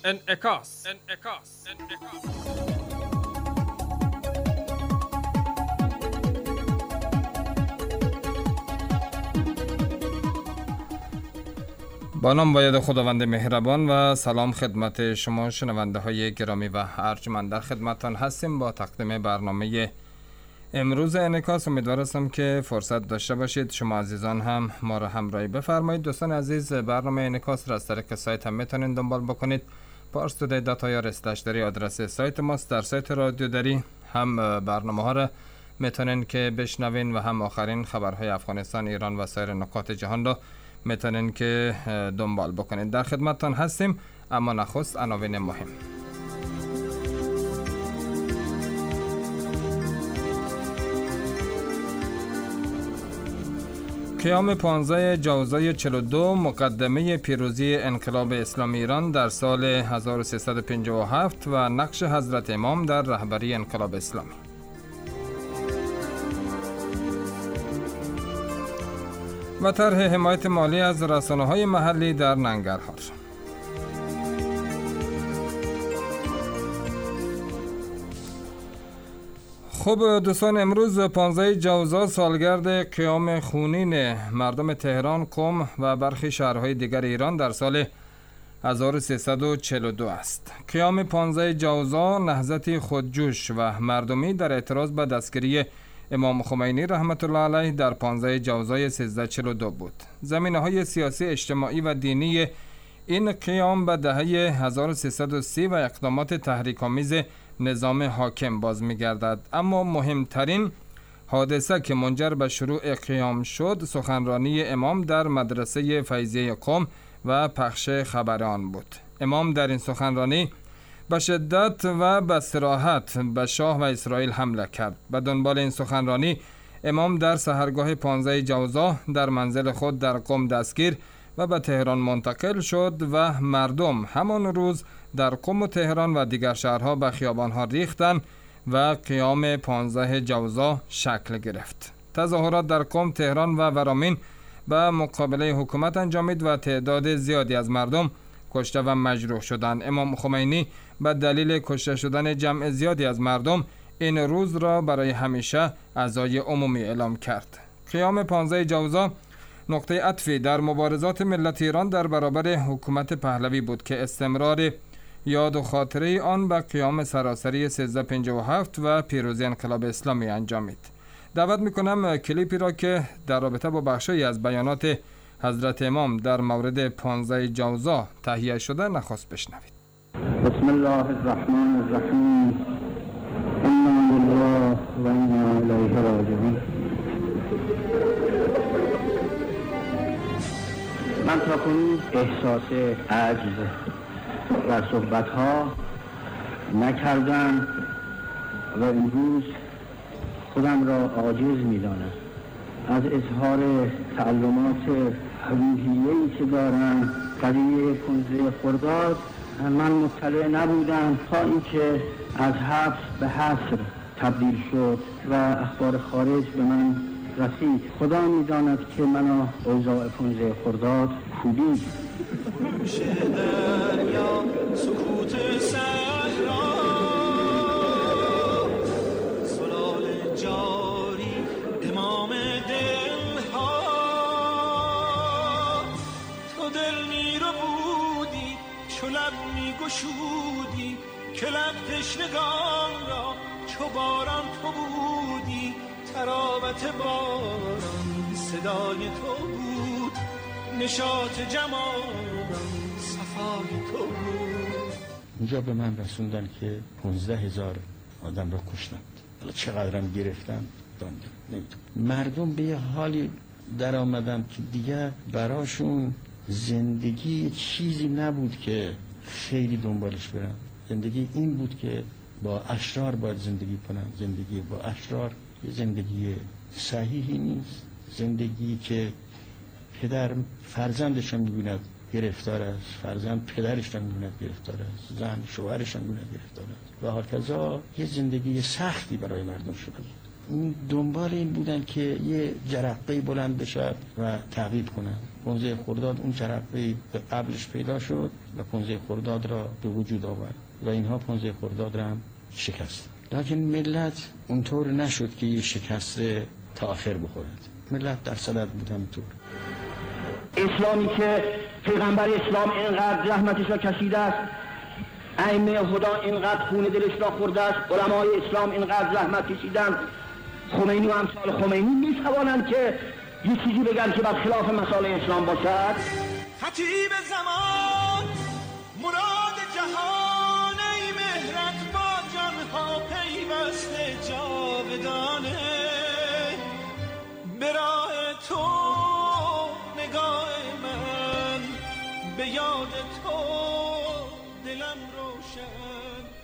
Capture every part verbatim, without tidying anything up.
انعکاس انعکاس انعکاس با نام و یاد خداوند مهربان و سلام خدمت شما شنونده های گرامی و ارجمند. در خدمتتان هستیم با تقدیم برنامه امروز انعکاس. امیدوار هستم که فرصت داشته باشید شما عزیزان هم ما را همراهی بفرمایید. دوستان عزیز، برنامه انعکاس را از طریق سایت هم میتونید دنبال بکنید. پارس تودی دات آی آر اسلش دری آدرس سایت ماست. در سایت رادیو دری هم برنامه ها را میتونید که بشنوین و هم آخرین خبرهای افغانستان، ایران و سایر نقاط جهان را میتونین که دنبال بکنید. در خدمتتان هستیم، اما نخست عناوین مهم. قیام پانزده جوزای چهل و دو مقدمه پیروزی انقلاب اسلامی ایران در سال هزار و سیصد و پنجاه و هفت و نقش حضرت امام در رهبری انقلاب اسلامی. و طرح حمایت مالی از رسانه‌های محلی در ننگرهار. خب دوستان، امروز پانزده جوزا سالگرد قیام خونین مردم تهران، قم و برخی شهرهای دیگر ایران در سال هزار و سیصد و چهل و دو است. قیام پانزده جوزا نهضتی خودجوش و مردمی در اعتراض به دستگیری امام خمینی رحمت الله علیه در پانزده جوزای سیزده چهل و دو بود. زمینه های سیاسی، اجتماعی و دینی این قیام به دهه هزار و سیصد و سی و اقدامات تحریک‌آمیز نظام حاکم باز می‌گردد. اما مهمترین حادثه که منجر به شروع قیام شد سخنرانی امام در مدرسه فیضیه قم و پخش خبر آن بود. امام در این سخنرانی به شدت و به صراحت به شاه و اسرائیل حمله کرد. به دنبال این سخنرانی امام در سحرگاه پانزده جوزا در منزل خود در قم دستگیر و به تهران منتقل شد و مردم همان روز در قم و تهران و دیگر شهرها به خیابانها ریختند و قیام پانزده جوزا شکل گرفت. تظاهرات در قم، تهران و ورامین به مقابله حکومت انجامید و تعداد زیادی از مردم کشته و مجروح شدند. امام خمینی به دلیل کشته شدن جمع زیادی از مردم این روز را برای همیشه عزای عمومی اعلام کرد. قیام پانزده جوزا نقطه عطفی در مبارزات ملت ایران در برابر حکومت پهلوی بود که استمرار یاد و خاطره آن به قیام سراسری سیزده پنجاه و هفت و پیروزی انقلاب اسلامی انجامید. دعوت میکنم کلیپی را که در رابطه با بخشی از بیانات حضرت امام در مورد پانزده جوزا تهیه شده نخست بشنوید. بسم الله الرحمن الرحیم. انا لله و انا الیه راجعون. من تا کنون احساس عجز و صحبت‌ها نکردم و امروز خودم را عاجز می‌دانم از اظهار تعلمات روحیه‌ای که دارم. قضیه پانزده خرداد من مطلع نبودم تا اینکه از حبس به حصر تبدیل شد و اخبار خارج به من رسید. خدا می‌داند که منو اوضاع پانزده خرداد کوبید. دریا سکوت صحرا سلال جاری امام دلها تو دل می رو بودی چو لب می گشودی که لب تشنگان را چو باران تو بودی تراوت باران صدای تو بود نشاط جمالم صفای تو بود. اینجا به من رسوندن که پانزده هزار آدم را کشتند. حالا چقدرم گرفتن داندم نمیتونم. مردم به یه حالی در آمدن که دیگه براشون زندگی چیزی نبود که خیلی دنبالش برن. زندگی این بود که با اشرار باید زندگی کنن. زندگی با اشرار یه زندگی صحیحی نیست. زندگی که پدر فرزندش رو می‌بیند گرفتار است، فرزند پدرش رو می‌بیند گرفتار است، زن شوهرش رو می‌بیند گرفتار است و هرکذا یه زندگی سختی برای مردم شده. دنبال این بودن که یه جرقه بلند بشه و تعقیب کنن. پانزده خرداد اون جرقه به قبلش پیدا شد و پانزده خرداد را به وجود آورد و اینها پانزده خرداد را هم شکست. لیکن ملت اونطور نشد که یه شکست تا آخر بخورد. ملت در صدد بود همینطور. اسلامی که پیغمبر اسلام اینقدر رحمتش را کشیده است، ائمه هدا اینقدر خون دلش را خورده است، علمای اسلام اینقدر رحمت کشیدن، خمینی و امثال خمینی میتوانند که یه چیزی بگن که بر خلاف مسائل اسلام باشد. خطیب زمان مراد جهان، ای مهرت با جانها پیوسته جاودانه، به راه تو نگاه من، به یاد تو دلم روشن.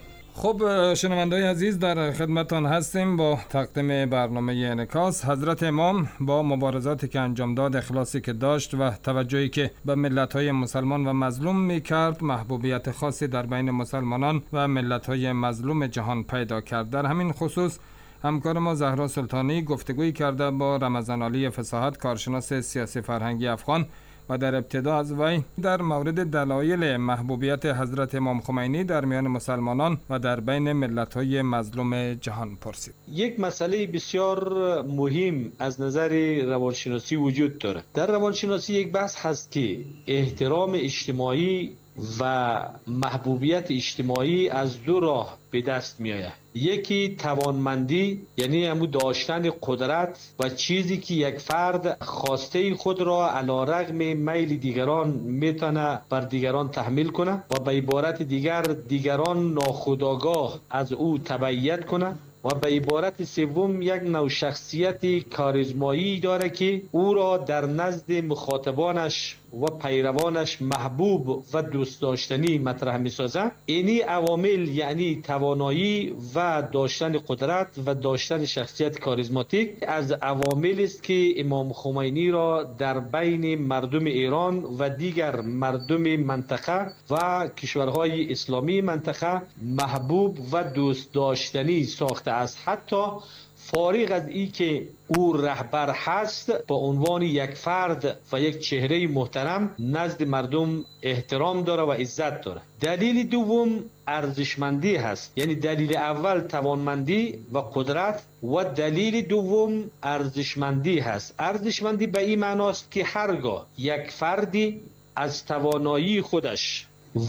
خب شنونده‌های عزیز، در خدمتان هستیم با تقدیم برنامه انعکاس. حضرت امام با مبارزاتی که انجام داد، اخلاصی که داشت و توجهی که به ملت‌های مسلمان و مظلوم می‌کرد، محبوبیت خاصی در بین مسلمانان و ملت‌های مظلوم جهان پیدا کرد. در همین خصوص همکار ما زهرا سلطانی گفتگویی کرده با رمضان علی فصاحت، کارشناس سیاسی فرهنگی افغان، و در ابتدا از وی در مورد دلایل محبوبیت حضرت امام خمینی در میان مسلمانان و در بین ملت‌های مظلوم جهان پرسید. یک مسئله بسیار مهم از نظر روانشناسی وجود داره. در روانشناسی یک بحث هست که احترام اجتماعی و محبوبیت اجتماعی از دو راه به دست می آید. یکی توانمندی، یعنی همون داشتن قدرت و چیزی که یک فرد خواسته خود را علی رغم میل دیگران میتونه بر دیگران تحمیل کنه و به عبارت دیگر دیگران ناخودآگاه از او تبعیت کنه. و به عبارت سوم یک نوع شخصیت کاریزمایی داره که او را در نزد مخاطبانش و پیروانش محبوب و دوست داشتنی مطرح می سازه. اینی عوامل یعنی توانایی و داشتن قدرت و داشتن شخصیت کاریزماتیک از عوامل است که امام خمینی را در بین مردم ایران و دیگر مردم منطقه و کشورهای اسلامی منطقه محبوب و دوست داشتنی ساخته است. حتی فارغ از این که او رهبر هست، با عنوان یک فرد و یک چهره محترم نزد مردم احترام داره و عزت داره. دلیل دوم ارزشمندی هست، یعنی دلیل اول توانمندی و قدرت و دلیل دوم ارزشمندی هست. ارزشمندی به این معناست که هرگاه یک فردی از توانایی خودش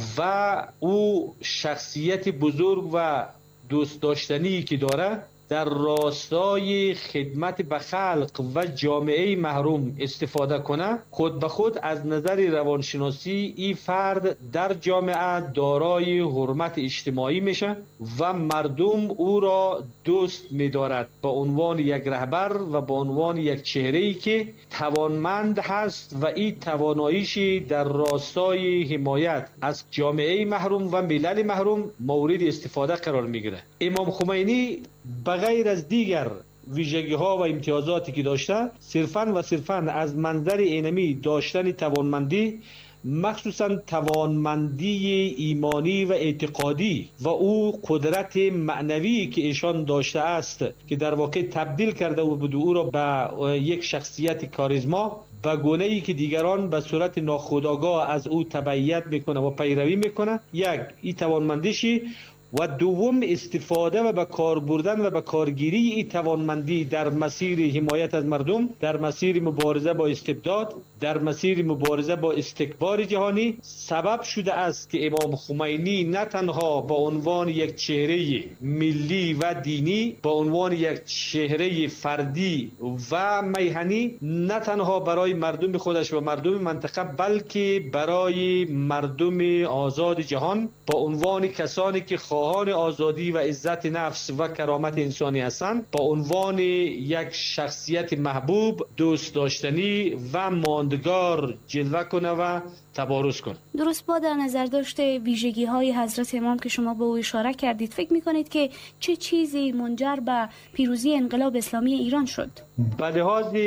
و او شخصیت بزرگ و دوست داشتنی که داره در راستای خدمت به خلق و جامعه محروم استفاده کنه، خود به خود از نظر روانشناسی این فرد در جامعه دارای حرمت اجتماعی میشه و مردم او را دوست می‌دارد به عنوان یک رهبر و به عنوان یک چهره‌ای که توانمند هست و این تواناییشی در راستای حمایت از جامعه محروم و ملل محروم مورد استفاده قرار میگیره. امام خمینی بغیر از دیگر ویژگی ها و امتیازاتی که داشته، صرفاً و صرفاً از منظر اینمی داشتن توانمندی، مخصوصاً توانمندی ایمانی و اعتقادی و او قدرت معنوی که ایشان داشته است که در واقع تبدیل کرده و بود او را به یک شخصیت کاریزما، به گونه‌ای که دیگران به صورت ناخودآگاه از او تبعیت میکنه و پیروی میکنه. یک این توانمندیشی و دوم استفاده و به کار بردن و به کارگیری این توانمندی در مسیر حمایت از مردم، در مسیر مبارزه با استبداد، در مسیر مبارزه با استکبار جهانی سبب شده است که امام خمینی نه تنها با عنوان یک چهره ملی و دینی، با عنوان یک چهره فردی و میهنی، نه تنها برای مردم خودش و مردم منطقه بلکه برای مردم آزاد جهان با عنوان کسانی که خواهان آزادی و عزت نفس و کرامت انسانی هستند، با عنوان یک شخصیت محبوب، دوست داشتنی و ماندگار جلوه کنه و تبارز کنه. درست، با در نظر داشته ویژگی های حضرت امام که شما به او اشاره کردید، فکر میکنید که چه چیزی منجر به پیروزی انقلاب اسلامی ایران شد؟ به لحاظ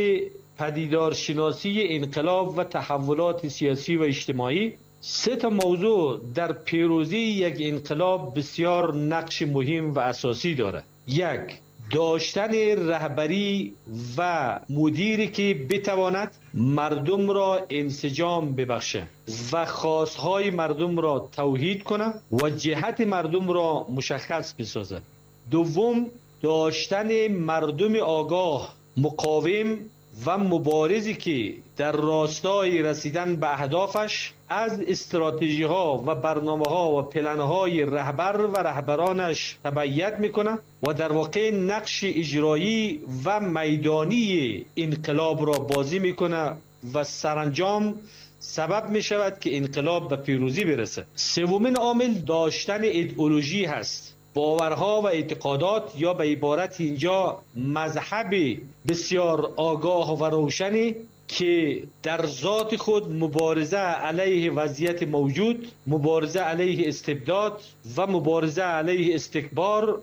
پدیدارشناسی انقلاب و تحولات سیاسی و اجتماعی، سه تا موضوع در پیروزی یک انقلاب بسیار نقش مهم و اساسی داره. یک، داشتن رهبری و مدیری که بتواند مردم را انسجام ببخشه و خواستهای مردم را توحید کنه و جهت مردم را مشخص بسازد. دوم، داشتن مردم آگاه، مقاوم و مبارزی که در راستای رسیدن به اهدافش از استراتژی ها و برنامه ها و پلن های رهبر و رهبرانش تبعیت میکنه و در واقع نقش اجرایی و میدانی انقلاب را بازی میکنه و سرانجام سبب می شود که انقلاب به پیروزی برسه. سومین عامل داشتن ایدئولوژی هست، باورها و اعتقادات، یا به عبارت اینجا مذهب بسیار آگاه و روشنی که در ذات خود مبارزه علیه وضعیت موجود، مبارزه علیه استبداد و مبارزه علیه استکبار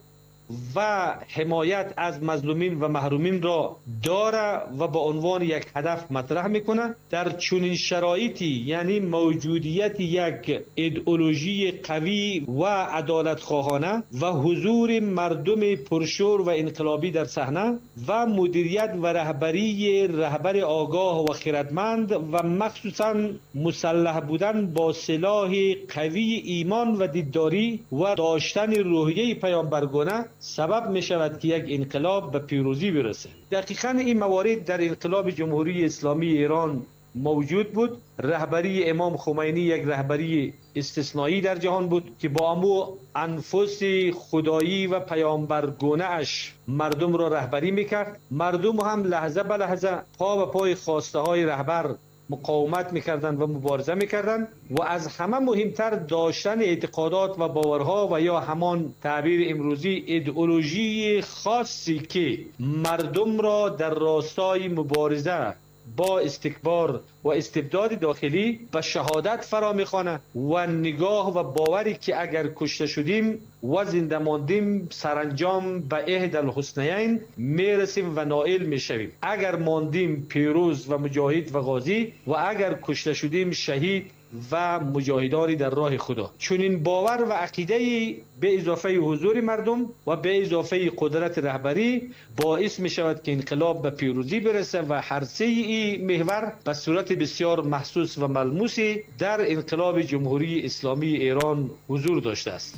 و حمایت از مظلومین و محرومین را داره و به عنوان یک هدف مطرح میکنه. در چنین شرایطی، یعنی موجودیت یک ایدئولوژی قوی و عدالت خواهانه و حضور مردم پرشور و انقلابی در صحنه و مدیریت و رهبری رهبر آگاه و خردمند و مخصوصا مسلح بودن با سلاح قوی ایمان و دینداری و داشتن روحیه پیامبرگونه سبب می شود که یک انقلاب به پیروزی برسه. دقیقاً این موارد در انقلاب جمهوری اسلامی ایران موجود بود. رهبری امام خمینی یک رهبری استثنایی در جهان بود که با امو انفس خدایی و پیامبرگونه اش مردم را رهبری میکرد. مردم هم لحظه به لحظه پا به پای خواسته های رهبر مقاومت میکردن و مبارزه میکردن و از همه مهمتر داشتن اعتقادات و باورها و یا همان تعبیر امروزی ایدئولوژی خاصی که مردم را در راستای مبارزه با استکبار و استبداد داخلی و شهادت فرا میخوانه و نگاه و باوری که اگر کشته شدیم و زنده ماندیم سرانجام به احد الحسنیین میرسیم و نائل میشویم، اگر ماندیم پیروز و مجاهد و غازی و اگر کشته شدیم شهید و مجاهدانی در راه خدا. چنین باور و عقیده به اضافه حضور مردم و به اضافه قدرت رهبری باعث می شود که انقلاب به پیروزی برسه و هر سه این محور به صورت بسیار محسوس و ملموسی در انقلاب جمهوری اسلامی ایران حضور داشته است.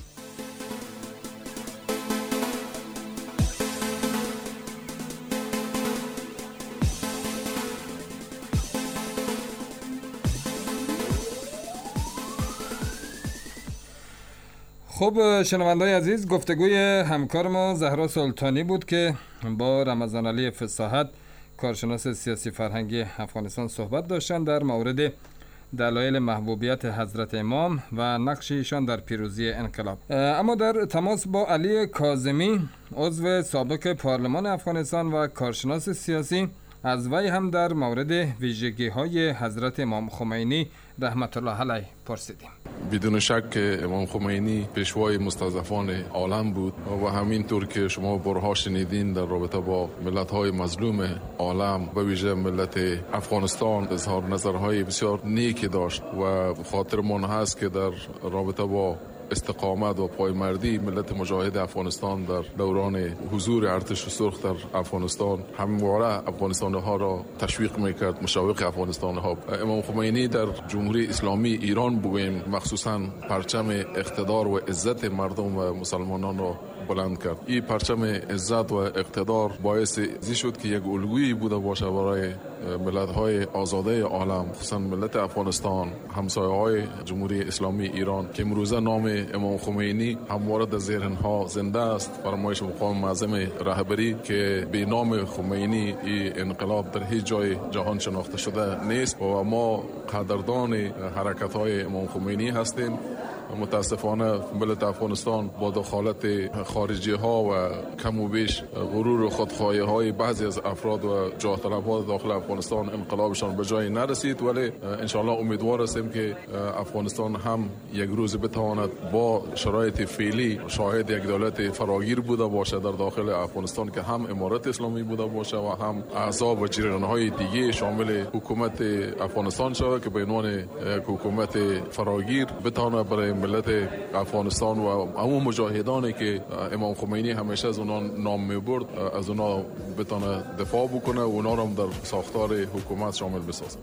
خب شنوندای عزیز، گفتگوی همکار ما زهرا سلطانی بود که با رمضان علی فصاحت، کارشناس سیاسی فرهنگی افغانستان صحبت داشتن در مورد دلایل محبوبیت حضرت امام و نقش ایشان در پیروزی انقلاب. اما در تماس با علی کاظمی، عضو سابق پارلمان افغانستان و کارشناس سیاسی، از وی هم در مورد ویژگی های حضرت امام خمینی رحمت الله علیه پرسیدیم. بدون شک امام خمینی پیشوای مستضعفان عالم بود و همینطور که شما بارها شنیدین در رابطه با ملت‌های مظلوم عالم و ویژه ملت افغانستان اظهار نظرهای بسیار نیکی داشت و خاطرمان هست که در رابطه با استقامت و پایمردی ملت مجاهد افغانستان در دوران حضور ارتش سرخ در افغانستان همواره افغانستانی ها را تشویق میکرد، مشوق افغانستانی ها. امام خمینی در جمهوری اسلامی ایران بگویم مخصوصا پرچم اقتدار و عزت مردم و مسلمانان را بلند کرد. این پرچم عزت و اقتدار باعث زی شد که یک الگویی بوده باشه برای ملت‌های آزاده عالم، خصوصا ملت افغانستان، همسایه‌های جمهوری اسلامی ایران که امروزه نام امام خمینی همواره در ذهن‌ها زنده است. فرمایش مقام معظم رهبری که به نام خمینی این انقلاب در هیچ جای جهان شناخته شده نیست و ما قدردان حرکت‌های امام خمینی هستیم. متاسفانه ملت افغانستان با دخالت خارجی ها و کم و بیش غرور و خودخواهی های بعضی از افراد و جاه طلب ها داخل افغانستان انقلابشان به جای نرسید، ولی ان شاء الله امیدوار هستیم که افغانستان هم یک روز بتواند با شرایط فعلی شاهد یک دولت فراگیر بوده باشه در داخل افغانستان که هم امارت اسلامی بوده باشه و هم احزاب و جریان‌های دیگه شامل حکومت افغانستان شود که به عنوان حکومت فراگیر بتونه برای ملت افغانستان و همون مجاهدانی که امام خمینی همیشه از اونها نام میبرد از اونها بتونه دفاع بکنه و اونها رو هم در ساختار حکومت شامل بسازه.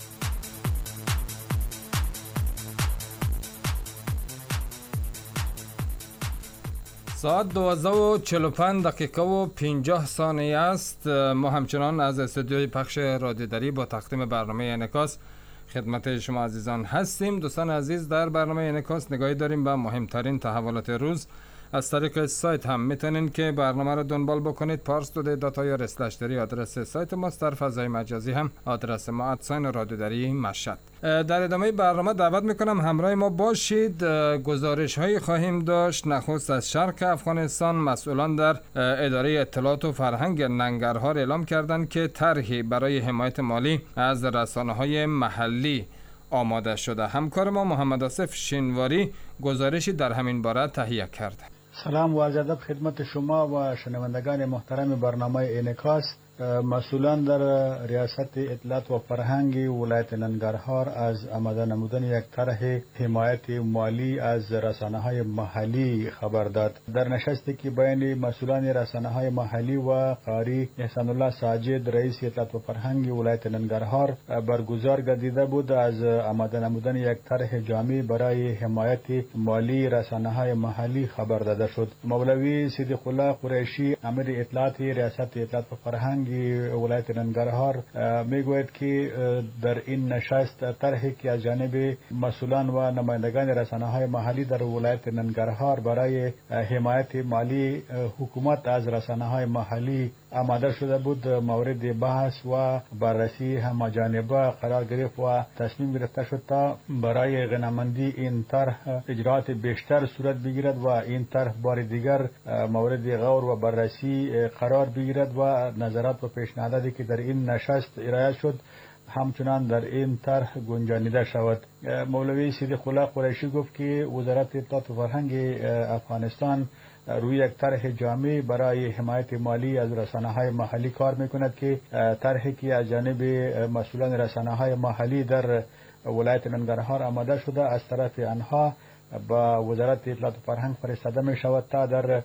ساعت دوازده و چهل و پنج دقیقه و پنجاه ثانیه است. ما همچنان از استودیوی پخش رادیوداری با تقدیم برنامه انعکاس خدمت شما عزیزان هستیم. دوستان عزیز، در برنامه انعکاس نگاهی داریم به مهمترین تحولات روز. از طریق سایت هم میتونین که برنامه را دنبال بکنید. پارس دو دی دات آی آر اسلش دری آدرس سایت ماست. در فضای مجازی هم آدرس ما ادساین رادیوداری مشهد. در ادامه برنامه دعوت میکنم همراه ما باشید. گزارش های خواهیم داشت. نخست از شرق افغانستان مسئولان در اداره اطلاعات و فرهنگ ننگرهار اعلام کردند که طرحی برای حمایت مالی از رسانه های محلی آماده شده. همکار ما محمد آصف شینواری گزارشی در همین باره تهیه کرده. سلام و عرض ادب خدمت شما و شنوندگان محترم برنامه انعکاس. مسئولان در ریاست اطلاعات و فرهنگ ولایت ننگرهار از آماده نمودن یک طرح حمایت مالی از رسانه‌های محلی خبر داد. در نشستی که بین مسئولان رسانه‌های محلی و قاری احسان الله ساجد رئیس اطلاعات و فرهنگ ولایت ننگرهار برگزار گردیده بود، از آماده نمودن یک طرح جامع برای حمایت مالی رسانه‌های محلی خبر داده شد. مولوی صدیق الله قریشی امیر اطلاعات ریاست اطلاعات و فرهنگ ولایت ننگرهار میگوید که در این نشست طرحی که از جانب مسئولان و نمایندگان رسانه‌های محلی در ولایت ننگرهار برای حمایت مالی حکومت از رسانه‌های محلی آماده شده بود مورد بحث و بررسی همجانبه قرار گرفت و تصمیم گرفته شد تا برای غنیمندی این طرح اجرات بیشتر صورت بگیرد و این طرح بار دیگر مورد غور و بررسی قرار بگیرد و نظرات و پیشنهاداتی که در این نشست ارائه شد همچنان در این طرح گنجانیده شود. مولوی صدیق الله قریشی گفت که وزارت اطلاعات و فرهنگ افغانستان روی یک طرح جامع برای حمایت مالی از رسانه‌های محلی کار میکند که طرحی که از جانب مسئولان رسانه‌های محلی در ولایت ننگرهار آماده شده از طرف آنها با وزارت اطلاعات و فرهنگ فرستاده می شود تا در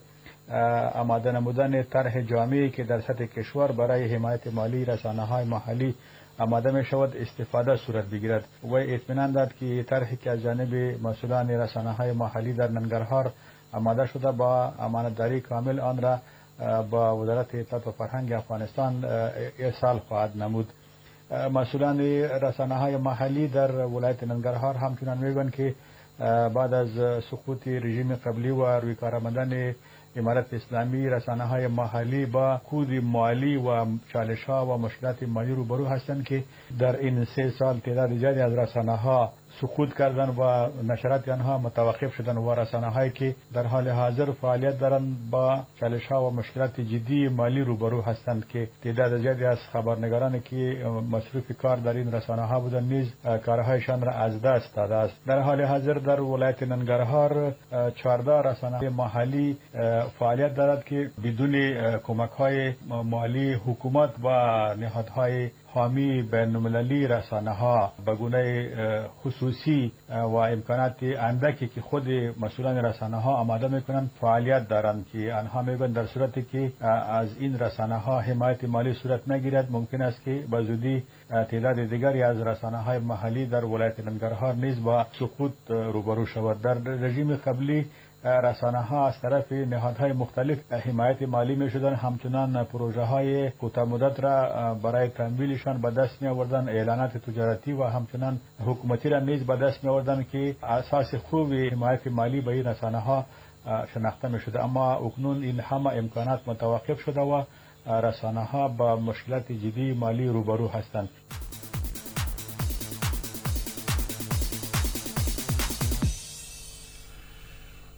آماده نمودن طرح جامعی که در سطح کشور برای حمایت مالی رسانه‌های محلی آماده می شود استفاده صورت بگیرد. و اطمینان داد که طرحی که از جانب مسئولان رسانه‌های محلی در ننگرهار آماده شده با امانتداری کامل آن را با وزارت اطلاعات و فرهنگ افغانستان ارسال خواهد نمود. مسئولان رسانه‌های محلی در ولایت ننگرهار همچنان میگویند که بعد از سقوط رژیم قبلی و روی کار آمدن امارت اسلامی رسانه‌های محلی با کود مالی و چالش‌ها و مشکلات مالی روبرو هستند که در این سه سال تعداد زیادی از رسانه‌ها سقوط کردن و نشرات آنها متوقف شدن و رسانه‌هایی که در حال حاضر فعالیت دارند با چالش‌ها و مشکلات جدی مالی روبرو هستند که تعداد زیادی از خبرنگارانی که مصروف کار در این رسانه‌ها بودند نیز کارهایشان را از دست داده است. در حال حاضر در ولایت ننگرهار چهارده رسانه محلی فعالیت دارد که بدون کمک‌های مالی حکومت و نهادهای حامی بین‌المللی رسانه‌ها به گونه خصوصی و امکانات اندکی که خود مسئولان رسانه‌ها آماده می‌کنند فعالیت دارند که آنها می‌گویند در صورتی که از این رسانه‌ها حمایت مالی صورت نگیرد ممکن است که به زودی تعداد دیگری از رسانه‌های محلی در ولایت ننگرهار نیز با سقوط روبرو شود. در رژیم قبلی رسانه‌ها از طرف نهادهای مختلف حمایت مالی می‌شدند، همچنان پروژه‌های کوتاه مدت را برای تمویلشان به دست می‌آوردند، اعلانات تجارتی و همچنان حکومتی را نیز به دست می‌آوردند که اساس خوب حمایت مالی به این رسانه‌ها شناخته می‌شد. اما اکنون این همه امکانات متوقف شده و رسانه‌ها با مشکلات جدی مالی روبرو هستند.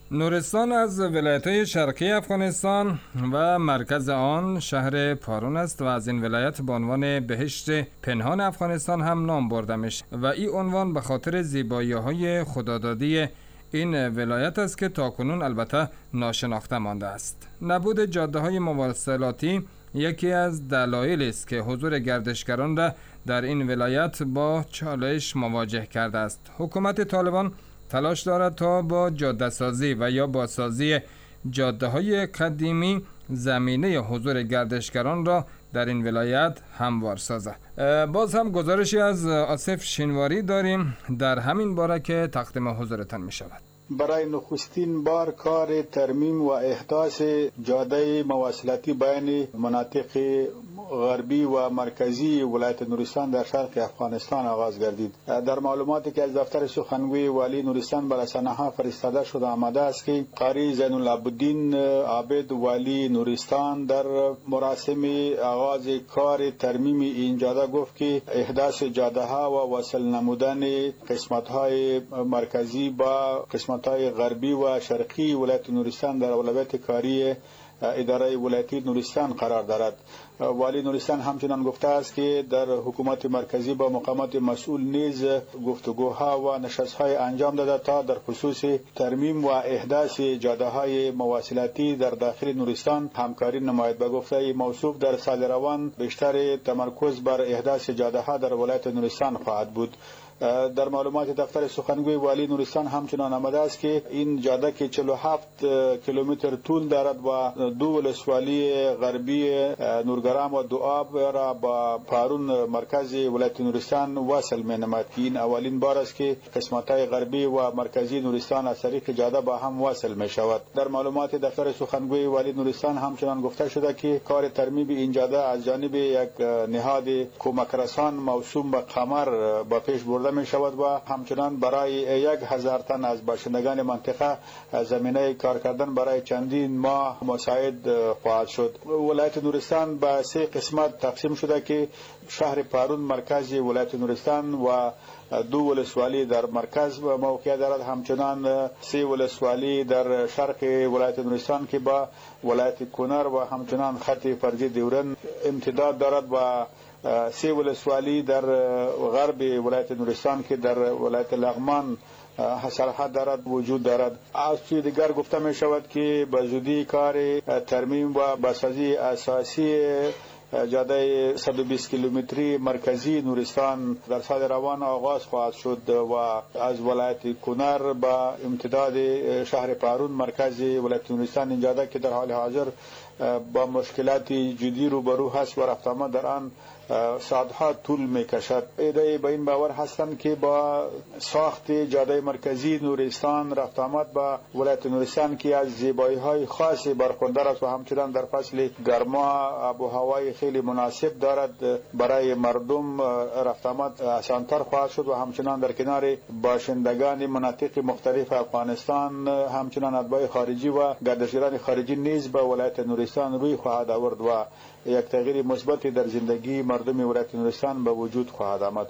نورستان از ولایت‌های شرقی افغانستان و مرکز آن شهر پارون است و از این ولایت به عنوان بهشت پنهان افغانستان هم نام برده میشه و این عنوان به خاطر زیبایی‌های خدادادی این ولایت است که تاکنون البته ناشناخته مانده است. نبود جاده‌های مواصلاتی یکی از دلایل است که حضور گردشگران را در این ولایت با چالش مواجه کرده است. حکومت طالبان تلاش دارد تا با جاده سازی و یا بازسازی جاده های قدیمی زمینه حضور گردشگران را در این ولایت هموار سازد. باز هم گزارشی از آصف شینواری داریم در همین باره که تقدیم حضورتان می شود. برای نخستین بار کار ترمیم و احداث جاده مواصلاتی بین مناطق غربی و مرکزی ولایت نورستان در شرق افغانستان آغاز گردید. در معلوماتی که از دفتر سخنگوی والی نورستان به رسانه‌ها فرستاده شده آمده است که قاری زین العابدین عابد والی نورستان در مراسم آغاز کار ترمیم این جاده گفت که احداث جاده ها و وصل نمودن قسمت های مرکزی با قسمت های غربی و شرقی ولایت نورستان در اولویت کاری اداره ولایتی نورستان قرار دارد. والی نورستان همچنان گفته است که در حکومت مرکزی با مقامات مسئول نیز گفتگوها و نشست‌های انجام داده تا در خصوص ترمیم و احداث جاده‌های مواصلاتی در داخل نورستان همکاری نماید. به گفته موصوف در سال روان بیشتر تمرکز بر احداث جاده‌ها در ولایت نورستان خواهد بود. در معلومات دفتر سخنگوی والی نورستان همچنان آمده است که این جاده که چهل و هفت کیلومتر طول دارد و دو ولسوالی غربی نورگرام و دوآب را با پارون مرکز ولایت نورستان وصل می نماید. این اولین بار است که قسمت‌های غربی و مرکزی نورستان از طریق جاده با هم وصل می شود. در معلومات دفتر سخنگوی والی نورستان همچنان گفته شده که کار ترمیم این جاده از جانب یک نهاد کمک رسان موسوم به قمر با پیش برده می شود و همچنان برای یک هزار تن از باشندگان منطقه زمینه کار کردن برای چندین ماه مساعد خواهد شد. ولایت نورستان به سه قسمت تقسیم شده که شهر پارون مرکز ولایت نورستان و دو ولسوالی در مرکز موقع دارد، همچنان سه ولسوالی در شرق ولایت نورستان که با ولایت کنر و همچنان خط فرضی دیورن امتداد دارد و سه ولسوالی در غرب ولایت نورستان که در ولایت لغمان سرحد دارد وجود دارد. از سوی دیگر گفته می شود که به زودی کار ترمیم و بازسازی اساسی جاده صد و بیست کیلومتری مرکزی نورستان در سال روان آغاز خواهد شد و از ولایت کنر با امتداد شهر پارون مرکز ولایت نورستان این جاده که در حال حاضر با مشکلات جدی روبرو هست و رفت آمد در آن ساعتها طول می کشد. ایده به این باور هستند که با ساخت جاده مرکزی نورستان رفت آمد با ولایت نورستان که از زیبایی های خاصی برخوردار است و همچنان در فصل گرما آب و هوای خیلی مناسب دارد برای مردم رفت آمد آسان‌تر خواهد شد و همچنان در کنار باشندگان مناطق مختلف افغانستان همچنان اتباع خارجی و گردشگران خارجی نیز به ولایت نورستان روی خواهد آورد و یک تغییر مثبت در زندگی مردم ولایت نورستان به وجود خواهد آمد.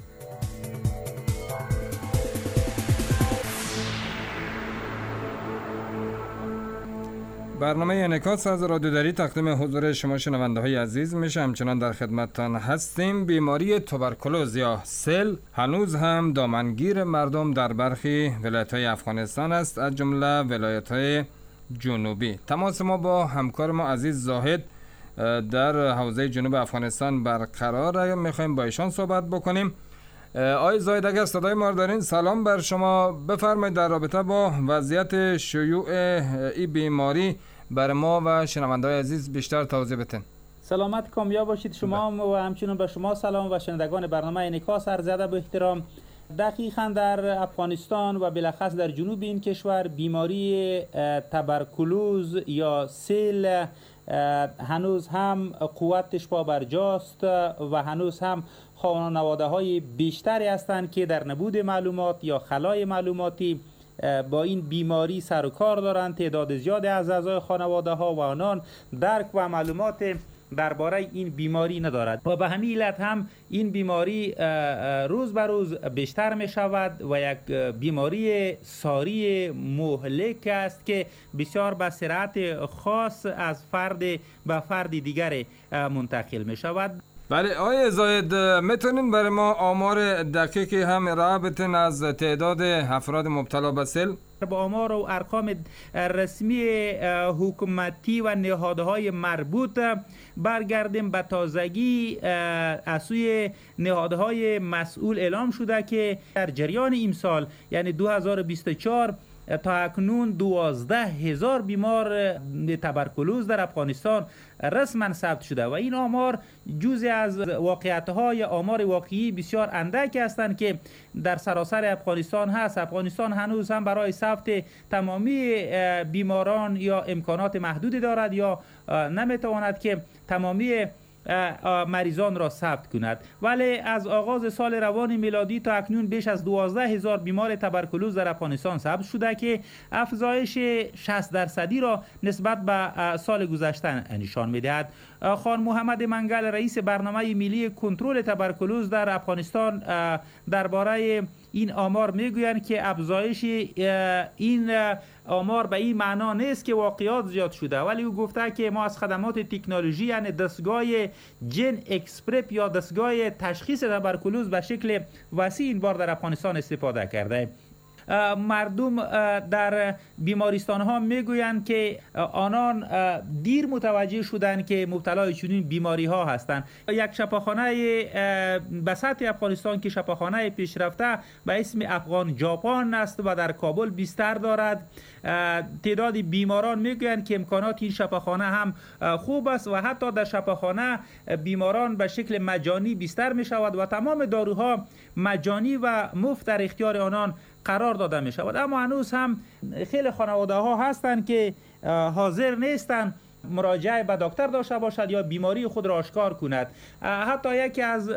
برنامه انعکاس از رادیوداری تقدیم حضور شما شنونده های عزیز میشه. همچنان در خدمتتان هستیم. بیماری توبرکولوز یا سل هنوز هم دامنگیر مردم در برخی ولایت های افغانستان است، از جمله ولایت های جنوبی. تماس ما با همکار ما عزیز زاهد در حوزه جنوب افغانستان برقراره، میخوایم با ایشان صحبت بکنیم. آقای زاهد اگر صدای ما دارین سلام بر شما، بفرمایید در رابطه با وضعیت شیوع این بیماری بر ما و شنونده‌های عزیز بیشتر توضیح بدین. سلامت کامیاب باشید شما و همچنین به شما سلام و شنوندگان برنامه انعکاس عرض ادب و احترام. دقیقاً در افغانستان و بالاخص در جنوب این کشور بیماری توبرکولوز یا سل هنوز هم قوتش پا برجاست و هنوز هم خانواده های بیشتری هستند که در نبود معلومات یا خلای معلوماتی با این بیماری سر و کار دارند. تعداد زیادی از اعضای خانواده ها و آنان درک و معلومات درباره این بیماری ندارد و به همین علت هم این بیماری روز به روز بیشتر می شود و یک بیماری ساری مهلک است که بسیار به سرعت خاص از فرد به فرد دیگر منتقل می شود. بله آقای زاید، میتونین برای ما آمار دقیقی هم ارائه بدین از تعداد افراد مبتلا به سل؟ با آمار و ارقام رسمی حکومتی و نهادهای مربوط برگردیم به تازگی از سوی نهادهای مسئول اعلام شده که در جریان امسال یعنی دو هزار و بیست و چهار تا اکنون دوازده هزار بیمار تبرکلوز در افغانستان رسما ثبت شده و این آمار جزء از واقعیت‌های آمار واقعی بسیار اندک هستند که در سراسر افغانستان هست. افغانستان هنوز هم برای ثبت تمامی بیماران یا امکانات محدودی دارد یا نمیتواند که تمامی مریضان را ثبت کند، ولی از آغاز سال روان میلادی تا اکنون بیش از دوازده هزار بیمار تبرکلوز در افغانستان ثبت شده که افزایش شصت درصدی را نسبت به سال گذشته نشان میدهد. خان محمد منگل رئیس برنامه ملی کنترل تبرکلوز در افغانستان درباره این آمار میگویند که افزایش این آمار به این معنا نیست که واقعیات زیاد شده، ولی او گفته که ما از خدمات تکنولوژی یعنی دستگاه جن اکسپرپ یا دستگاه تشخیص تبرکلوز به شکل وسیع این بار در افغانستان استفاده کرده. مردم در بیمارستان ها میگویند که آنان دیر متوجه شدند که مبتلای چنین بیماری ها هستند. یک شفاخانه به سطح افغانستان که شفاخانه پیشرفته به اسم افغان ژاپن است و در کابل بستر دارد، تعداد بیماران میگویند که امکانات این شفاخانه هم خوب است و حتی در شفاخانه بیماران به شکل مجانی بستر می شود و تمام داروها مجانی و مفت در اختیار آنان قرار داده می شود. اما هنوز هم خیلی خانواده ها هستند که حاضر نیستند مراجعه به دکتر داشته باشد یا بیماری خود را آشکار کند. حتی یکی از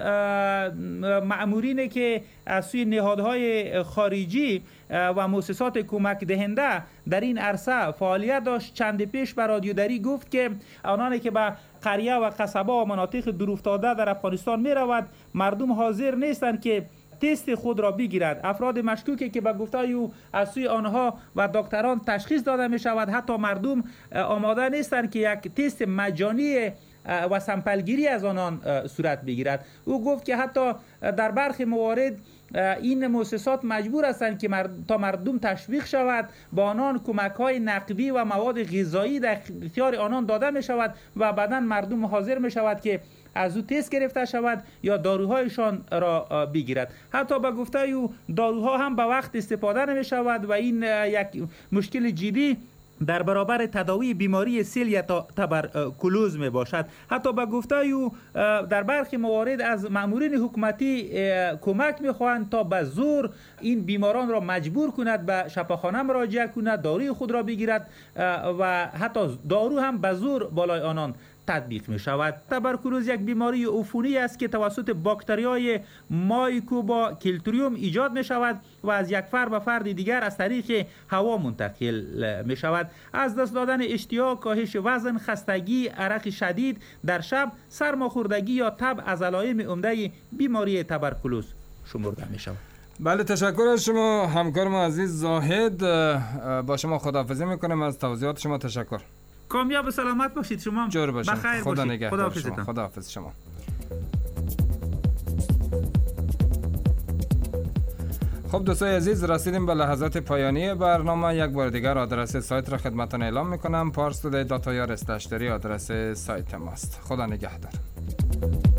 مأمورین که از سوی نهادهای خارجی و مؤسسات کمک دهنده در این عرصه فعالیت داشت چند پیش به رادیو دری گفت که آنانی که به قریه و قصبه و مناطق دورافتاده در افغانستان می رود مردم حاضر نیستند که تست خود را بگیرد. افراد مشکوکی که به گفته او از سوی آنها و دکتران تشخیص داده می شود، حتی مردم آماده نیستند که یک تست مجانی و سمپلگیری از آنان صورت بگیرد. او گفت که حتی در برخی موارد این مؤسسات مجبور هستند که مرد تا مردم تشویق شود با آنان کمک های نقدی و مواد غذایی در اختیار آنان داده می شود و بعداً مردم حاضر می شود که از او تست گرفته شود یا داروهایشان را بگیرد. حتی به گفته او داروها هم به وقت استفاده نمی شود و این یک مشکل جدی در برابر تداوی بیماری سل یا تبرکلوز می باشد. حتی به گفته او در برخی موارد از مامورین حکومتی کمک می خواهند تا به زور این بیماران را مجبور کند به شفاخانه مراجعه کند، داروی خود را بگیرد و حتی دارو هم به زور بالای آنان تطبیق می شود. تبرکلوز یک بیماری عفونی است که توسط باکتریای مایکوباکتریوم ایجاد می شود و از یک فرد به فرد دیگر از طریق هوا منتقل می شود. از دست دادن اشتها، کاهش وزن، خستگی، عرق شدید در شب، سرماخوردگی یا تب از علائم عمده بیماری تبرکلوز شمرده می شود. بله، تشکر از شما همکارم عزیز زاهد. با شما خداحافظی میکنم. از توضیحات شما تشکر. کامیاب و سلامت باشید. شما جور باشید. بخیر خدا باشید. نگهدار شما. خداحافظ شما. خب دوستای عزیز، رسیدیم به لحظات پایانی برنامه. یک بار دیگر آدرس سایت را خدمتتون اعلام میکنم. پارس تودی دات آی آر اسلش دری آدرس سایت ماست. خدا نگهدار.